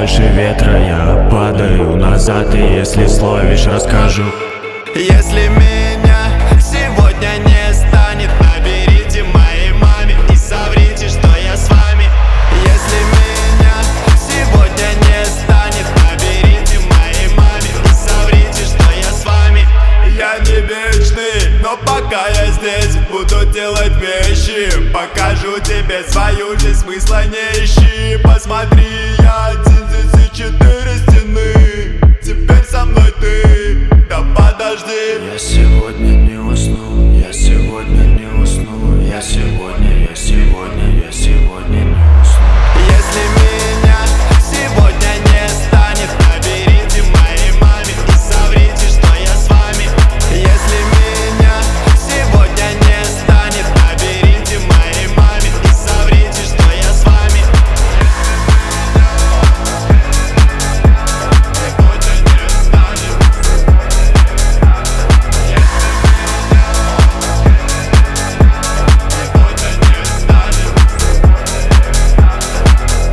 выше ветра, я падаю назад. И если словишь, расскажу. Если меня сегодня не станет, наберите моей маме и соврите, что я с вами. Если меня сегодня не станет, наберите моей маме и соврите, что я с вами. Я не вечный, но пока я здесь, буду делать вещи. Покажу тебе свою жизнь, смысла не ищи. Посмотри, я один здесь и 4 стены. Теперь со мной ты, да подожди. Я сегодня не усну, я сегодня не усну, я сегодня